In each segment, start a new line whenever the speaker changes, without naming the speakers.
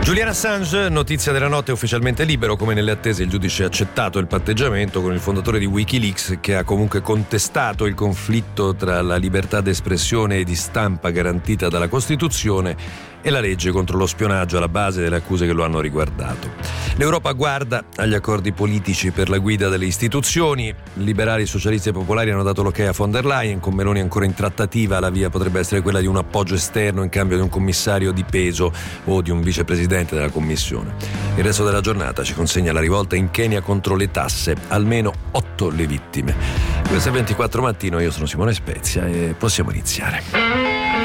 Julian Assange, notizia della notte, ufficialmente libero. Come nelle attese il giudice ha accettato il patteggiamento con il fondatore di Wikileaks, che ha comunque contestato il conflitto tra la libertà d'espressione e di stampa garantita dalla Costituzione e la legge contro lo spionaggio alla base delle accuse che lo hanno riguardato. L'Europa guarda agli accordi politici per la guida delle istituzioni. Liberali, socialisti e popolari hanno dato l'ok a von der Leyen. Con Meloni ancora in trattativa, la via potrebbe essere quella di un appoggio esterno in cambio di un commissario di peso o di un vicepresidente della Commissione. Il resto della giornata ci consegna la rivolta in Kenya contro le tasse, almeno 8 le vittime. Questo è 24 mattino, io sono Simone Spezia e possiamo iniziare.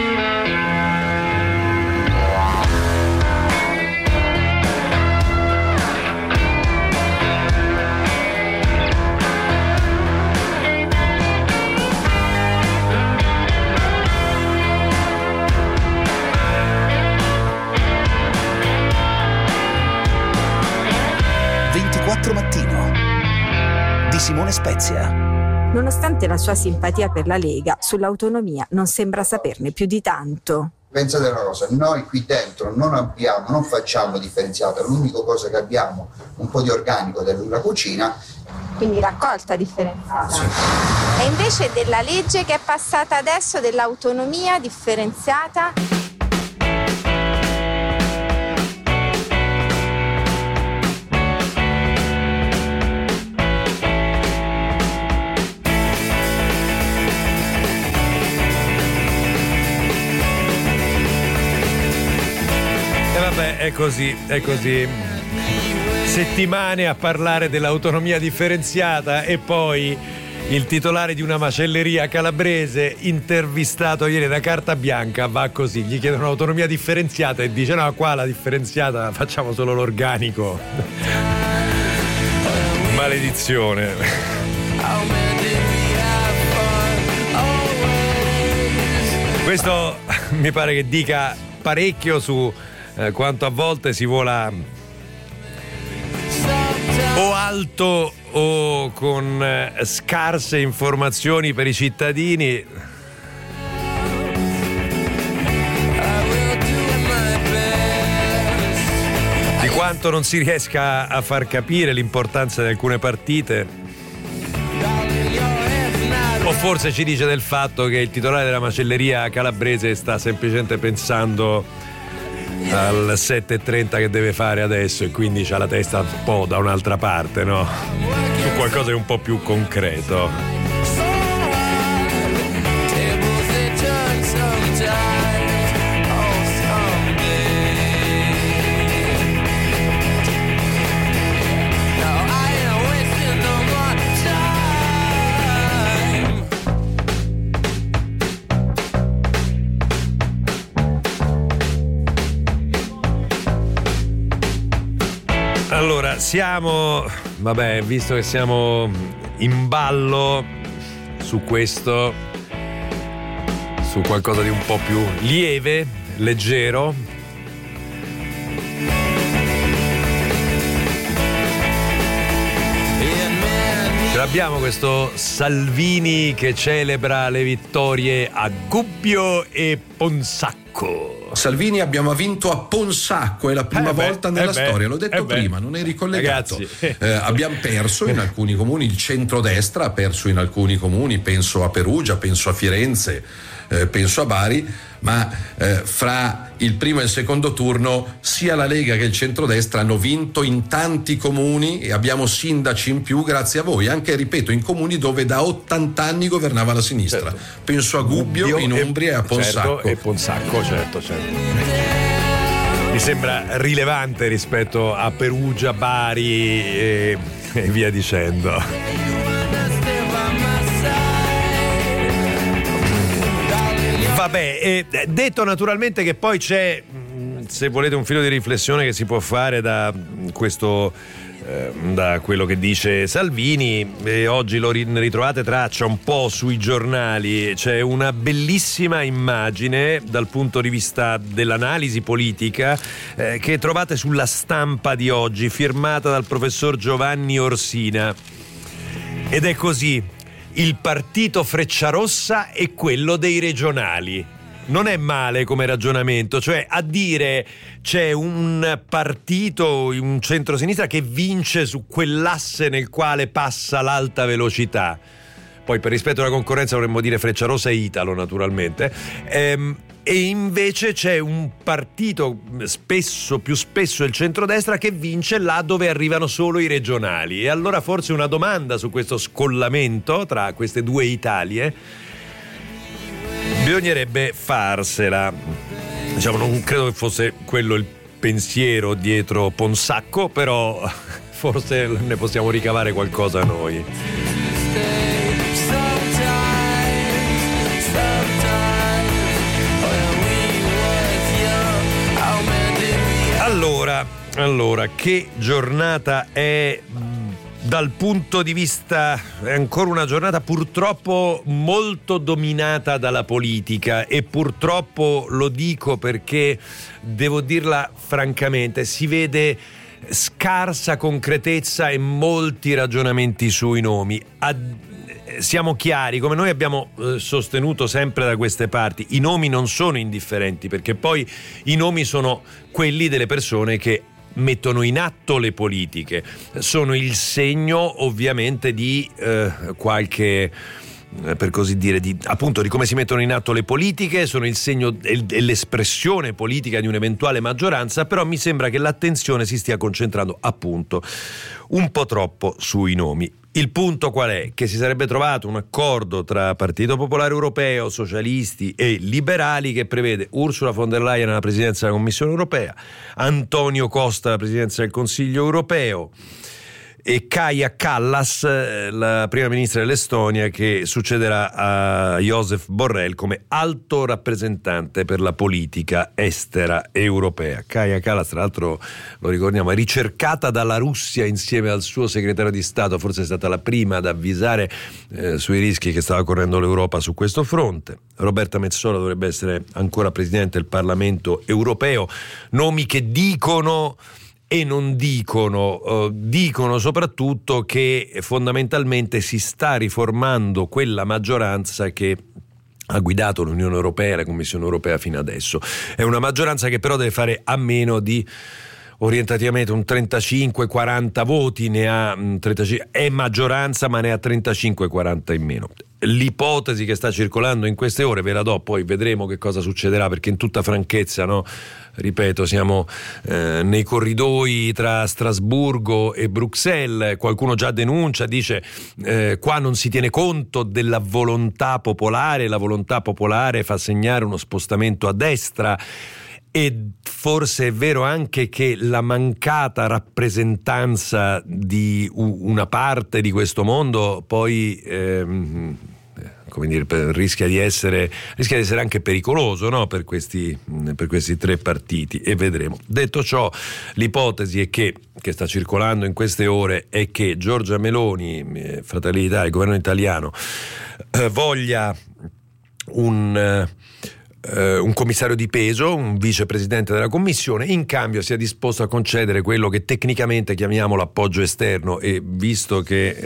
Mattino di Simone Spezia.
Nonostante la sua simpatia per la Lega, sull'autonomia non sembra saperne più di tanto.
Pensate una cosa, noi qui dentro non facciamo differenziata, l'unica cosa che abbiamo un po' di organico della cucina.
Quindi raccolta differenziata.
Sì.
E invece della legge che è passata adesso, dell'autonomia differenziata?
È così. Settimane a parlare dell'autonomia differenziata e poi il titolare di una macelleria calabrese, intervistato ieri da Carta Bianca, va così, gli chiedono autonomia differenziata e dice no, qua la differenziata facciamo solo l'organico. Maledizione. Questo mi pare che dica parecchio su quanto a volte si vola o alto o con scarse informazioni per i cittadini. Di quanto non si riesca a far capire l'importanza di alcune partite. O forse ci dice del fatto che il titolare della macelleria calabrese sta semplicemente pensando al 7:30 che deve fare adesso e quindi c'ha la testa un po' da un'altra parte, no? Su qualcosa di un po' più concreto. Allora, visto che siamo in ballo su questo, su qualcosa di un po' più lieve, leggero, ce l'abbiamo questo Salvini che celebra le vittorie a Gubbio e Ponsacco.
Salvini, abbiamo vinto a Ponsacco, è la prima volta nella storia, l'ho detto prima, non eri collegato. Abbiamo perso in alcuni comuni, il centrodestra ha perso in alcuni comuni, penso a Perugia, penso a Firenze, penso a Bari, ma fra il primo e il secondo turno sia la Lega che il centrodestra hanno vinto in tanti comuni e abbiamo sindaci in più grazie a voi, anche, ripeto, in comuni dove da 80 anni governava la sinistra. Certo. Penso a Gubbio in Umbria e a Ponsacco.
Certo, e Ponsacco, certo. Mi sembra rilevante rispetto a Perugia, Bari e via dicendo. Vabbè, detto naturalmente che poi c'è, se volete, un filo di riflessione che si può fare da questo, da quello che dice Salvini, e oggi lo ritrovate traccia un po' sui giornali. C'è una bellissima immagine dal punto di vista dell'analisi politica che trovate sulla Stampa di oggi, firmata dal professor Giovanni Orsina, ed è così: il partito Frecciarossa è quello dei regionali. non è male come ragionamento, cioè a dire c'è un partito, un centrosinistra che vince su quell'asse nel quale passa l'alta velocità. Poi per rispetto alla concorrenza vorremmo dire Frecciarossa e Italo, naturalmente. E invece c'è un partito, più spesso il centrodestra, che vince là dove arrivano solo i regionali. E allora forse una domanda su questo scollamento tra queste due Italie bisognerebbe farsela. Diciamo, non credo che fosse quello il pensiero dietro Ponsacco, però forse ne possiamo ricavare qualcosa noi. Allora, che giornata è dal punto di vista, è ancora una giornata purtroppo molto dominata dalla politica, e purtroppo lo dico perché devo dirla francamente, si vede scarsa concretezza e molti ragionamenti sui nomi. Siamo chiari, come noi abbiamo sostenuto sempre da queste parti, i nomi non sono indifferenti, perché poi i nomi sono quelli delle persone che mettono in atto le politiche, sono il segno ovviamente di qualche, per così dire, appunto di come si mettono in atto le politiche, sono il segno e l'espressione politica di un'eventuale maggioranza, però mi sembra che l'attenzione si stia concentrando appunto un po' troppo sui nomi. Il punto qual è? Che si sarebbe trovato un accordo tra Partito Popolare Europeo, socialisti e liberali che prevede Ursula von der Leyen alla presidenza della Commissione Europea, Antonio Costa alla presidenza del Consiglio Europeo e Kaja Kallas, la prima ministra dell'Estonia, che succederà a Josep Borrell come alto rappresentante per la politica estera europea. Kaja Kallas, tra l'altro, lo ricordiamo, è ricercata dalla Russia insieme al suo segretario di Stato, forse è stata la prima ad avvisare sui rischi che stava correndo l'Europa su questo fronte. Roberta Metsola dovrebbe essere ancora presidente del Parlamento europeo, nomi che dicono e non dicono soprattutto che fondamentalmente si sta riformando quella maggioranza che ha guidato l'Unione Europea e la Commissione Europea fino adesso. È una maggioranza che però deve fare a meno di orientativamente un 35-40 voti, ne ha 35, è maggioranza ma ne ha 35-40 in meno. L'ipotesi che sta circolando in queste ore ve la do, poi vedremo che cosa succederà, perché in tutta franchezza, no, ripeto, siamo nei corridoi tra Strasburgo e Bruxelles, qualcuno già denuncia, dice qua non si tiene conto della volontà popolare, la volontà popolare fa segnare uno spostamento a destra. E forse è vero anche che la mancata rappresentanza di una parte di questo mondo poi come dire, rischia di essere anche pericoloso, no? per questi tre partiti, e vedremo. Detto ciò, l'ipotesi è che sta circolando in queste ore è che Giorgia Meloni, Fratelli d'Italia, il governo italiano, voglia un commissario di peso, un vicepresidente della commissione, in cambio sia disposto a concedere quello che tecnicamente chiamiamo l'appoggio esterno, e visto che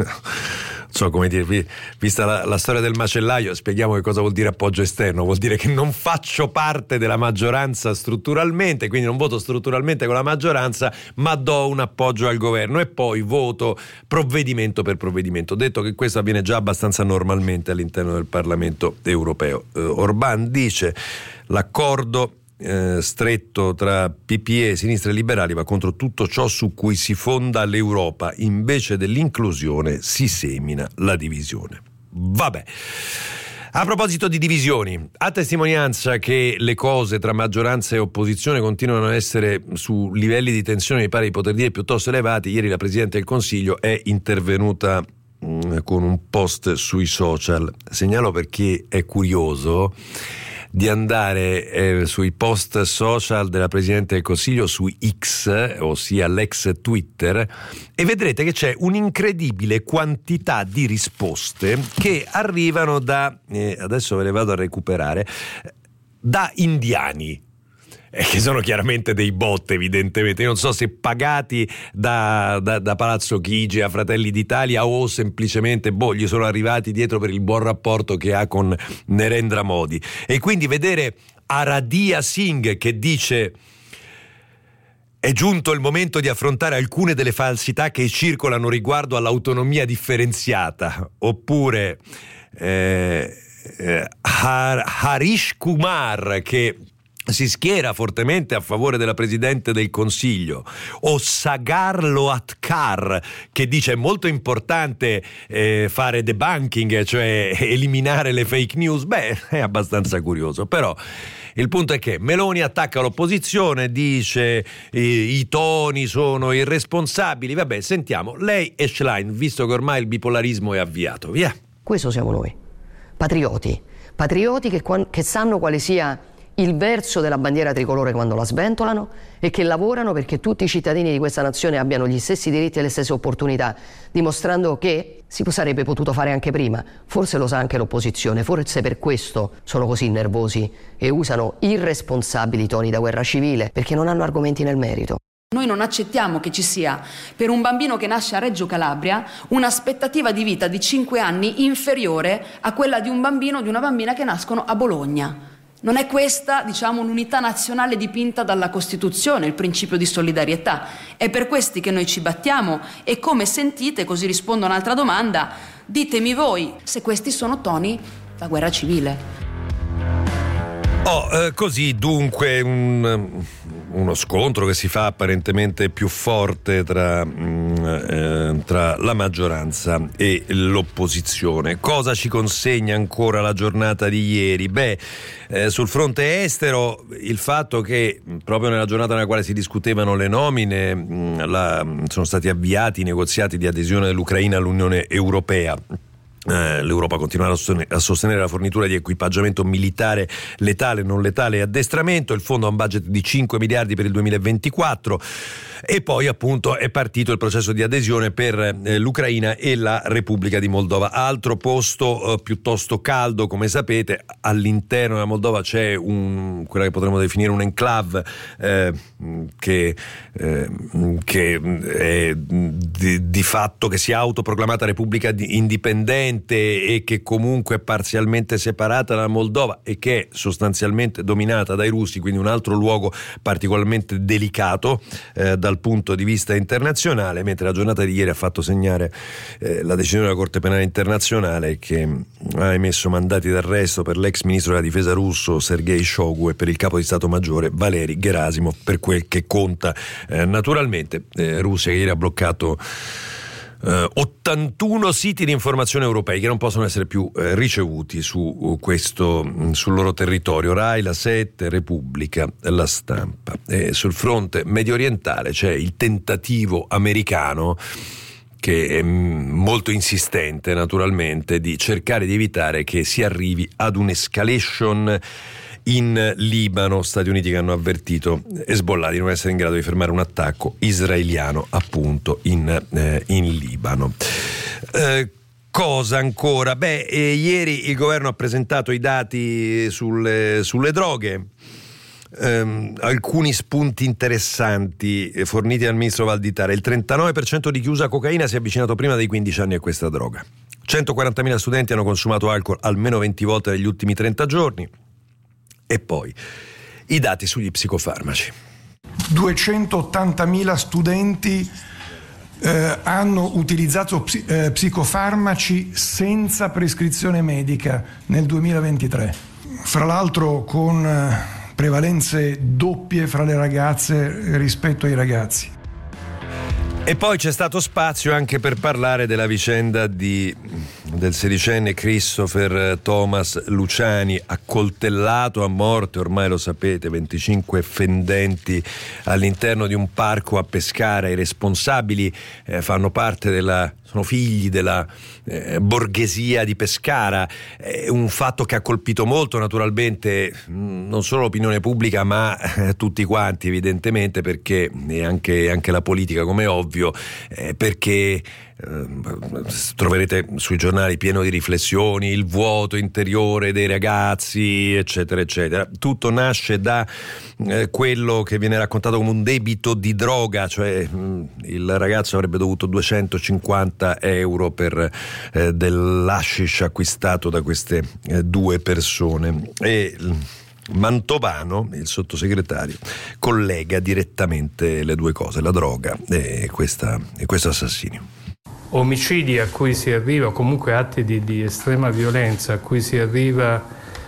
so come dire, vista la storia del macellaio, spieghiamo che cosa vuol dire appoggio esterno. Vuol dire che non faccio parte della maggioranza strutturalmente, quindi non voto strutturalmente con la maggioranza, ma do un appoggio al governo e poi voto provvedimento per provvedimento. Detto che questo avviene già abbastanza normalmente all'interno del Parlamento europeo. Orbán dice l'accordo stretto tra PPE, sinistra e liberali va contro tutto ciò su cui si fonda l'Europa, invece dell'inclusione si semina la divisione. Vabbè, a proposito di divisioni, a testimonianza che le cose tra maggioranza e opposizione continuano a essere su livelli di tensione, mi pare di poter dire, piuttosto elevati, ieri la Presidente del Consiglio è intervenuta con un post sui social. Segnalo, per chi è curioso, di andare sui post social della Presidente del Consiglio su X, ossia l'ex Twitter, e vedrete che c'è un'incredibile quantità di risposte che arrivano da adesso ve le vado a recuperare, da indiani. che sono chiaramente dei bot, evidentemente. Io non so se pagati da Palazzo Chigi a Fratelli d'Italia o semplicemente gli sono arrivati dietro per il buon rapporto che ha con Narendra Modi. E quindi vedere Aradhya Singh che dice: è giunto il momento di affrontare alcune delle falsità che circolano riguardo all'autonomia differenziata, oppure Harish Kumar che si schiera fortemente a favore della Presidente del Consiglio, o Sagar Loatkar che dice è molto importante fare debunking, cioè eliminare le fake news. È abbastanza curioso, però il punto è che Meloni attacca l'opposizione, dice i toni sono irresponsabili. Sentiamo lei e Schlein, visto che ormai il bipolarismo è avviato. Via.
Questo siamo noi, patrioti che sanno quale sia il verso della bandiera tricolore quando la sventolano e che lavorano perché tutti i cittadini di questa nazione abbiano gli stessi diritti e le stesse opportunità, dimostrando che si sarebbe potuto fare anche prima. Forse lo sa anche l'opposizione, forse per questo sono così nervosi e usano irresponsabili toni da guerra civile, perché non hanno argomenti nel merito.
Noi non accettiamo che ci sia, per un bambino che nasce a Reggio Calabria, un'aspettativa di vita di 5 anni inferiore a quella di un bambino o di una bambina che nascono a Bologna. Non è questa, un'unità nazionale dipinta dalla Costituzione, il principio di solidarietà. È per questi che noi ci battiamo e, come sentite, così rispondo a un'altra domanda, ditemi voi se questi sono toni da guerra civile.
Così dunque uno scontro che si fa apparentemente più forte tra la maggioranza e l'opposizione. Cosa ci consegna ancora la giornata di ieri? Sul fronte estero il fatto che proprio nella giornata nella quale si discutevano le nomine sono stati avviati i negoziati di adesione dell'Ucraina all'Unione Europea. L'Europa continuerà a sostenere la fornitura di equipaggiamento militare letale, non letale e addestramento. Il fondo ha un budget di 5 miliardi per il 2024 e poi appunto è partito il processo di adesione per l'Ucraina e la Repubblica di Moldova. Altro posto piuttosto caldo, come sapete, all'interno della Moldova c'è quella che potremmo definire un enclave che è di fatto che si è autoproclamata Repubblica indipendente e che comunque è parzialmente separata dalla Moldova e che è sostanzialmente dominata dai russi, quindi un altro luogo particolarmente delicato dal punto di vista internazionale, mentre la giornata di ieri ha fatto segnare la decisione della Corte Penale Internazionale che ha emesso mandati d'arresto per l'ex ministro della difesa russo Sergei Shoigu e per il capo di Stato Maggiore Valery Gerasimov, per quel che conta naturalmente. Russia che ieri ha bloccato 81 siti di informazione europei che non possono essere più ricevuti sul loro territorio: Rai, La 7, Repubblica, La Stampa. Sul fronte medio orientale c'è il tentativo americano, che è molto insistente naturalmente, di cercare di evitare che si arrivi ad un'escalation in Libano. Stati Uniti che hanno avvertito Hezbollah di non essere in grado di fermare un attacco israeliano appunto in Libano. Cosa ancora? Ieri il governo ha presentato i dati sulle droghe. Alcuni spunti interessanti forniti dal ministro Valditara. Il 39% di chi usa cocaina si è avvicinato prima dei 15 anni a questa droga. 140.000 studenti hanno consumato alcol almeno 20 volte negli ultimi 30 giorni. E poi i dati sugli psicofarmaci.
280.000 studenti hanno utilizzato psicofarmaci senza prescrizione medica nel 2023, fra l'altro con prevalenze doppie fra le ragazze rispetto ai ragazzi.
E poi c'è stato spazio anche per parlare della vicenda del sedicenne Christopher Thomas Luciani, accoltellato a morte, ormai lo sapete, 25 fendenti all'interno di un parco a Pescara. I responsabili sono figli della borghesia di Pescara. È un fatto che ha colpito molto naturalmente non solo l'opinione pubblica ma tutti quanti, evidentemente, perché e anche la politica, come è ovvio, dubbio, perché troverete sui giornali pieno di riflessioni, il vuoto interiore dei ragazzi, eccetera eccetera. Tutto nasce da quello che viene raccontato come un debito di droga, cioè il ragazzo avrebbe dovuto 250 euro per dell'hashish acquistato da queste due persone, e Mantovano, il sottosegretario, collega direttamente le due cose, la droga e questo assassinio.
Omicidi a cui si arriva, comunque atti di estrema violenza a cui si arriva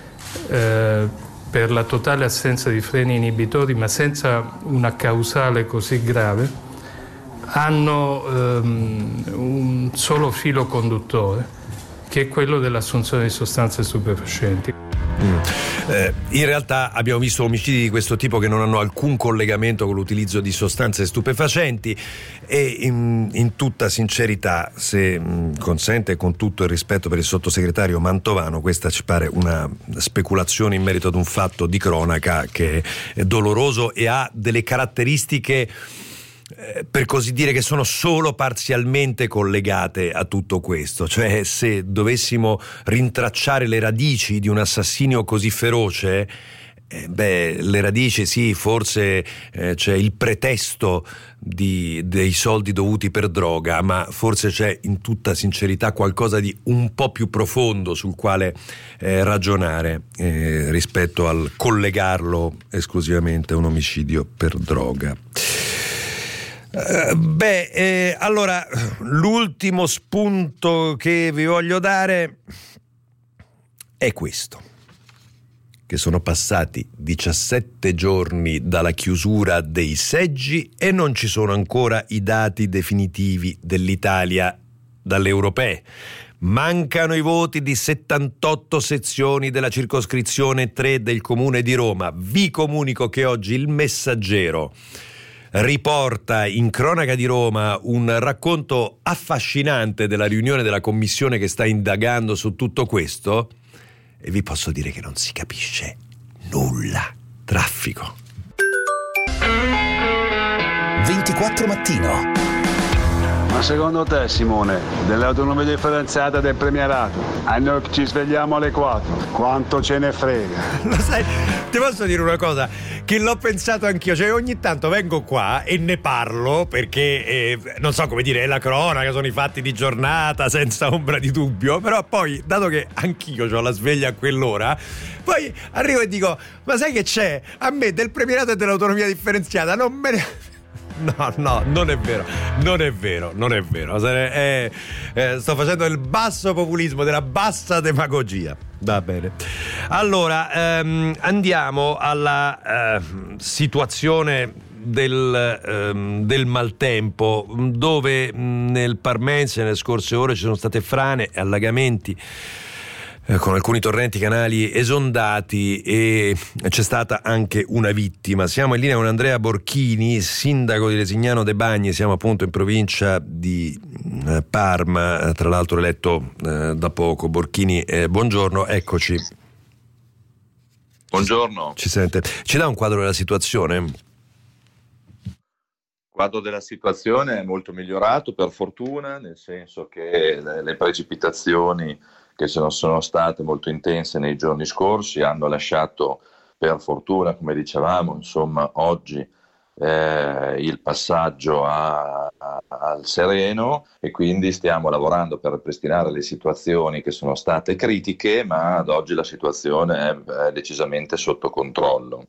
per la totale assenza di freni inibitori, ma senza una causale così grave, hanno un solo filo conduttore, che è quello dell'assunzione di sostanze stupefacenti.
In realtà abbiamo visto omicidi di questo tipo che non hanno alcun collegamento con l'utilizzo di sostanze stupefacenti, e in tutta sincerità, se consente, con tutto il rispetto per il sottosegretario Mantovano, questa ci pare una speculazione in merito ad un fatto di cronaca che è doloroso e ha delle caratteristiche, per così dire, che sono solo parzialmente collegate a tutto questo. Cioè, se dovessimo rintracciare le radici di un assassinio così feroce, le radici sì, forse c'è il pretesto dei soldi dovuti per droga, ma forse c'è in tutta sincerità qualcosa di un po' più profondo sul quale ragionare rispetto al collegarlo esclusivamente a un omicidio per droga. Allora, l'ultimo spunto che vi voglio dare è questo: che sono passati 17 giorni dalla chiusura dei seggi e non ci sono ancora i dati definitivi dell'Italia dalle europee. Mancano i voti di 78 sezioni della circoscrizione 3 del Comune di Roma. Vi comunico che oggi il Messaggero riporta in cronaca di Roma un racconto affascinante della riunione della commissione che sta indagando su tutto questo, e vi posso dire che non si capisce nulla. Traffico.
24 Mattino.
Ma secondo te, Simone, dell'autonomia differenziata del premierato, a noi ci svegliamo alle 4, quanto ce ne frega?
Lo sai, ti posso dire una cosa, che l'ho pensato anch'io, cioè ogni tanto vengo qua e ne parlo perché, non so come dire, è la cronaca, sono i fatti di giornata, senza ombra di dubbio, però poi, dato che anch'io ho la sveglia a quell'ora, poi arrivo e dico, ma sai che c'è? A me del premierato e dell'autonomia differenziata non me ne... No, non è vero. Sto facendo il basso populismo, della bassa demagogia. Va bene. Allora, andiamo alla situazione del maltempo, dove nel Parmense nelle scorse ore ci sono state frane e allagamenti con alcuni torrenti canali esondati, e c'è stata anche una vittima. Siamo in linea con Andrea Borchini, sindaco di Lesignano de Bagni, siamo appunto in provincia di Parma, tra l'altro eletto da poco. Borchini, buongiorno, eccoci.
Buongiorno.
Ci sente? Ci dà un quadro della situazione?
Il quadro della situazione è molto migliorato, per fortuna, nel senso che le precipitazioni che sono state molto intense nei giorni scorsi hanno lasciato, per fortuna, come dicevamo, insomma, oggi il passaggio al sereno, e quindi stiamo lavorando per ripristinare le situazioni che sono state critiche, ma ad oggi la situazione è decisamente sotto controllo.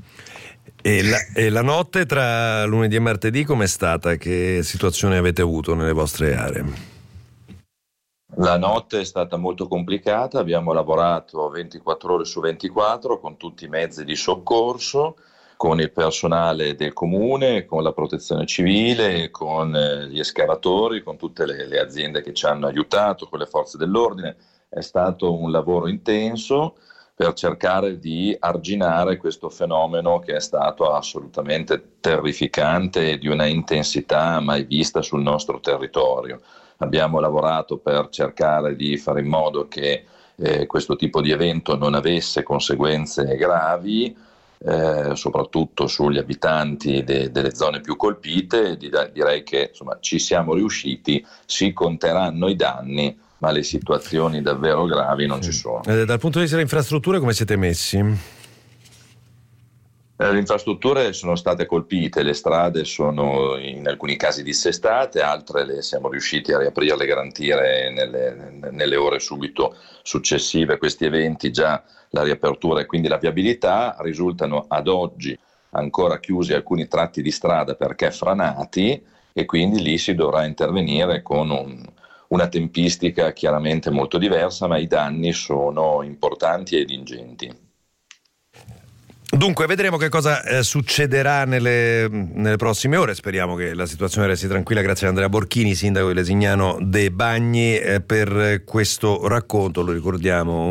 E la notte tra lunedì e martedì com'è stata? Che situazione avete avuto nelle vostre aree?
La notte è stata molto complicata, abbiamo lavorato 24 ore su 24 con tutti i mezzi di soccorso, con il personale del comune, con la protezione civile, con gli escavatori, con tutte le aziende che ci hanno aiutato, con le forze dell'ordine. È stato un lavoro intenso per cercare di arginare questo fenomeno che è stato assolutamente terrificante e di una intensità mai vista sul nostro territorio. Abbiamo lavorato per cercare di fare in modo che questo tipo di evento non avesse conseguenze gravi, soprattutto sugli abitanti delle zone più colpite. Direi che insomma ci siamo riusciti, si conteranno i danni, ma le situazioni davvero gravi non ci sono.
Dal punto di vista delle infrastrutture come siete messi?
Le infrastrutture sono state colpite, le strade sono in alcuni casi dissestate, altre le siamo riusciti a riaprirle e garantire nelle ore subito successive a questi eventi già la riapertura e quindi la viabilità. Risultano ad oggi ancora chiusi alcuni tratti di strada perché franati, e quindi lì si dovrà intervenire con una tempistica chiaramente molto diversa, ma i danni sono importanti ed ingenti.
Dunque vedremo che cosa succederà nelle prossime ore. Speriamo che la situazione resti tranquilla. Grazie a Andrea Borchini, sindaco di Lesignano de' Bagni, per questo racconto. Lo ricordiamo,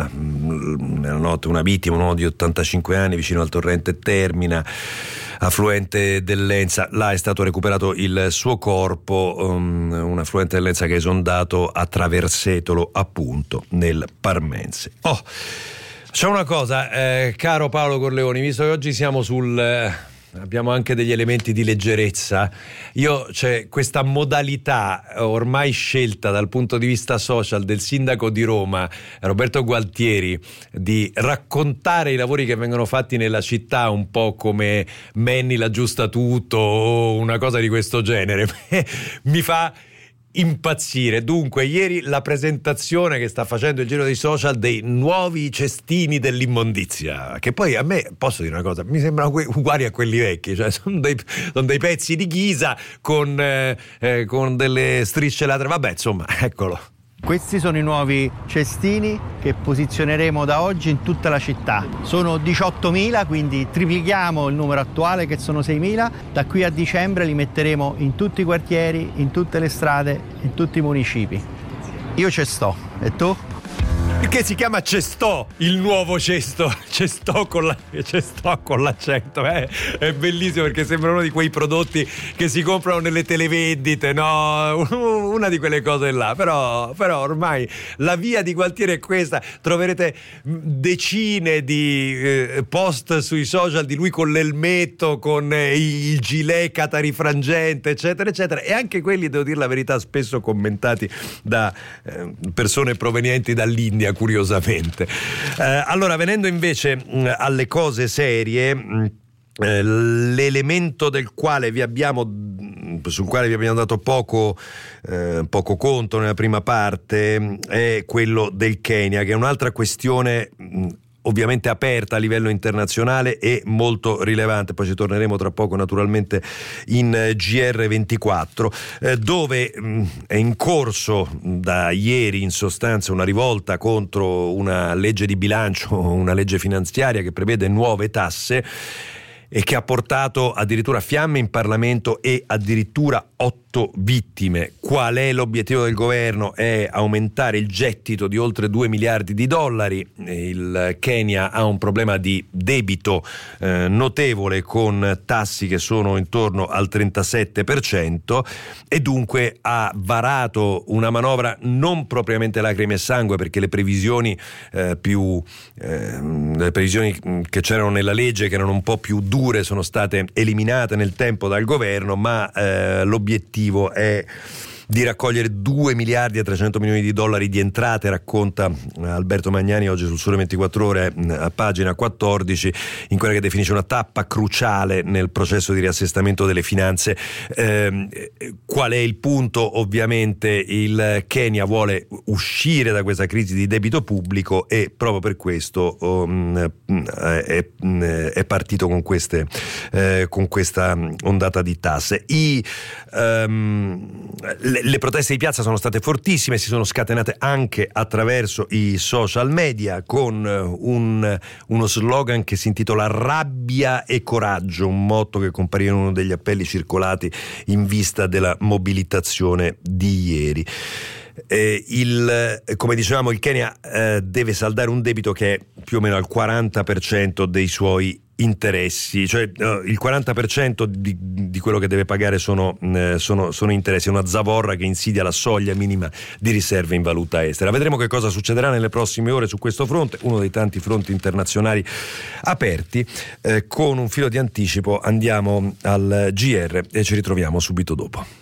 nella notte una vittima, un uomo di 85 anni vicino al torrente Termina, affluente dell'Enza. Là è stato recuperato il suo corpo, un affluente dell'Enza che è esondato a Traversetolo, appunto nel Parmense. C'è una cosa, caro Paolo Corleoni, visto che oggi siamo abbiamo anche degli elementi di leggerezza, c'è questa modalità ormai scelta dal punto di vista social del sindaco di Roma, Roberto Gualtieri, di raccontare i lavori che vengono fatti nella città un po' come Manny l'aggiusta tutto o una cosa di questo genere. Mi fa impazzire. Dunque, ieri la presentazione che sta facendo il giro dei social dei nuovi cestini dell'immondizia, che poi a me, posso dire una cosa, mi sembrano uguali a quelli vecchi, cioè sono dei pezzi di ghisa con delle strisce laterali, vabbè, insomma, eccolo.
Questi sono i nuovi cestini che posizioneremo da oggi in tutta la città. Sono 18.000, quindi triplichiamo il numero attuale che sono 6.000. Da qui a dicembre li metteremo in tutti i quartieri, in tutte le strade, in tutti i municipi. Io ci sto, e tu?
Perché si chiama Cestò, il nuovo cesto, Cestò con l'accento, è bellissimo perché sembra uno di quei prodotti che si comprano nelle televendite, no? Una di quelle cose là, però ormai la via di Gualtieri è questa. Troverete decine di post sui social di lui con l'elmetto, con il gilet catarifrangente, eccetera eccetera, e anche quelli, devo dire la verità, spesso commentati da persone provenienti dall'India, curiosamente. Allora, venendo invece alle cose serie, l'elemento sul quale vi abbiamo dato poco conto nella prima parte è quello del Kenya, che è un'altra questione ovviamente aperta a livello internazionale e molto rilevante. Poi ci torneremo tra poco naturalmente in GR24, dove è in corso da ieri in sostanza una rivolta contro una legge di bilancio, una legge finanziaria che prevede nuove tasse e che ha portato addirittura fiamme in Parlamento e addirittura 8 vittime. Qual è l'obiettivo del governo? È aumentare il gettito di oltre 2 miliardi di dollari. Il Kenya ha un problema di debito notevole, con tassi che sono intorno al 37%, e dunque ha varato una manovra non propriamente lacrime e sangue, perché le previsioni che c'erano nella legge, che erano un po' più dure, sono state eliminate nel tempo dal governo, ma l'obiettivo è di raccogliere 2 miliardi e 300 milioni di dollari di entrate, racconta Alberto Magnani oggi sul Sole 24 Ore a pagina 14, in quella che definisce una tappa cruciale nel processo di riassestamento delle finanze. Qual è il punto? Ovviamente il Kenya vuole uscire da questa crisi di debito pubblico e proprio per questo è partito con questa ondata di tasse. Le proteste di piazza sono state fortissime, si sono scatenate anche attraverso i social media, con uno slogan che si intitola Rabbia e coraggio, un motto che compariva in uno degli appelli circolati in vista della mobilitazione di ieri. Come dicevamo, il Kenya deve saldare un debito che è più o meno al 40% dei suoi interessi, cioè il 40% di quello che deve pagare sono interessi, è una zavorra che insidia la soglia minima di riserve in valuta estera. Vedremo che cosa succederà nelle prossime ore su questo fronte, uno dei tanti fronti internazionali aperti. Con un filo di anticipo andiamo al GR e ci ritroviamo subito dopo.